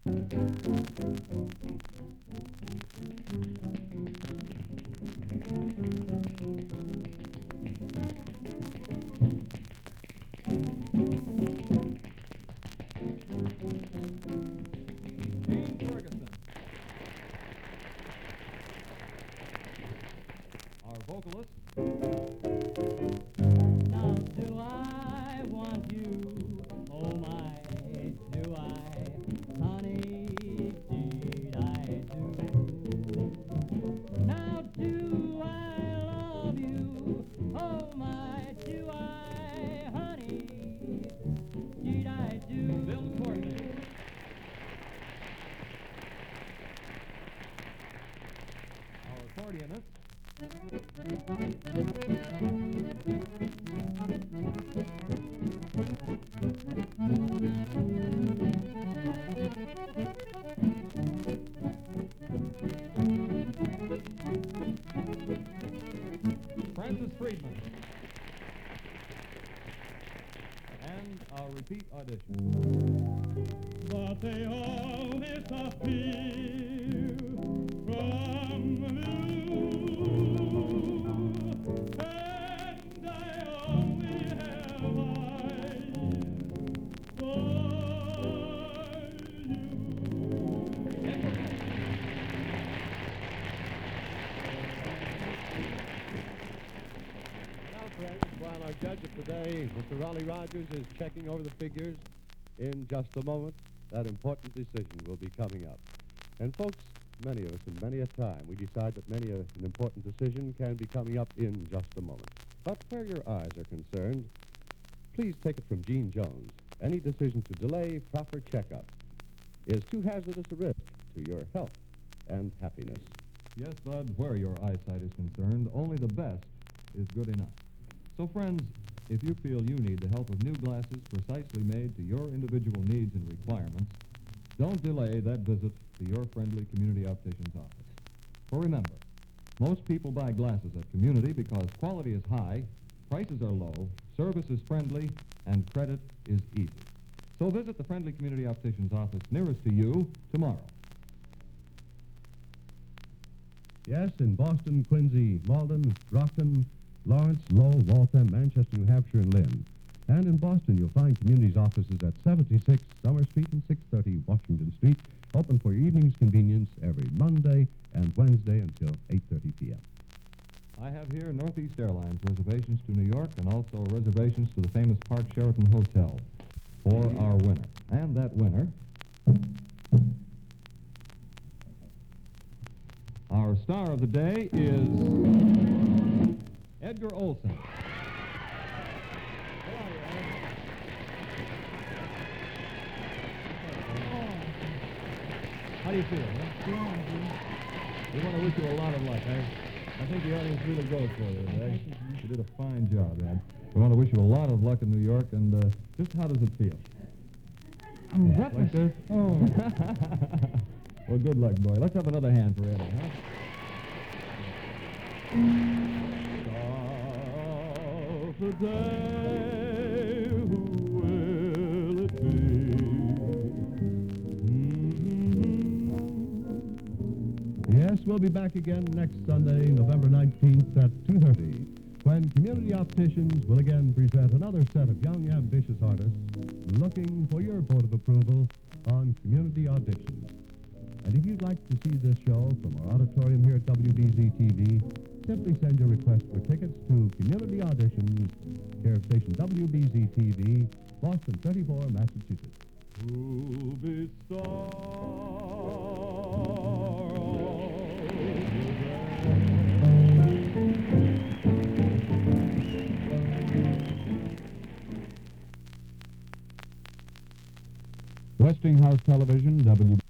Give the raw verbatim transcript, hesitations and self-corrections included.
Ferguson. Our vocalist. Now do I want you, oh my, do I, honey, indeed I do. Now do I love you, oh my, do I, honey, indeed I do. Bill Courtney. Our accordionist. Francis Friedman. And a repeat audition. But they all disappear from view, and I only have eyes for you. Now, friends, while our judge of today, Mister Rollie Rogers, is checking over the figures, in just a moment, that important decision will be coming up. And folks, many of us, and many a time, we decide that many a, an important decision can be coming up in just a moment. But where your eyes are concerned, please take it from Gene Jones. Any decision to delay proper checkup is too hazardous a risk to your health and happiness. Yes, Bud, where your eyesight is concerned, only the best is good enough. So, friends, if you feel you need the help of new glasses precisely made to your individual needs and requirements, don't delay that visit to your friendly community optician's office. For remember, most people buy glasses at Community because quality is high, prices are low, service is friendly, and credit is easy. So visit the friendly community optician's office nearest to you tomorrow. Yes, in Boston, Quincy, Malden, Brockton, Lawrence, Lowell, Waltham, Manchester, New Hampshire, and Lynn. And in Boston, you'll find Community's offices at seventy-six Summer Street and six thirty Washington Street, open for your evening's convenience every Monday and Wednesday until eight thirty p.m. I have here Northeast Airlines reservations to New York and also reservations to the famous Park Sheraton Hotel for our winner. And that winner, our star of the day, is Edgar Olson. How do you feel, huh? We want to wish you a lot of luck. I, I think the audience really goes for you today. You did a fine job, Ed. We want to wish you a lot of luck in New York, and uh, just how does it feel? I'm Yeah, breathless. like this? Oh. Well, good luck, boy. Let's have another hand for Eddie, huh? Star of the day, who will it be? Yes, we'll be back again next Sunday, November nineteenth at two thirty, when Community Opticians will again present another set of young, ambitious artists looking for your vote of approval on Community Auditions. And if you'd like to see this show from our auditorium here at W B Z T V, simply send your request for tickets to Community Auditions, care of station W B Z T V, Boston thirty-four, Massachusetts. Who'll be star Westinghouse Television, W.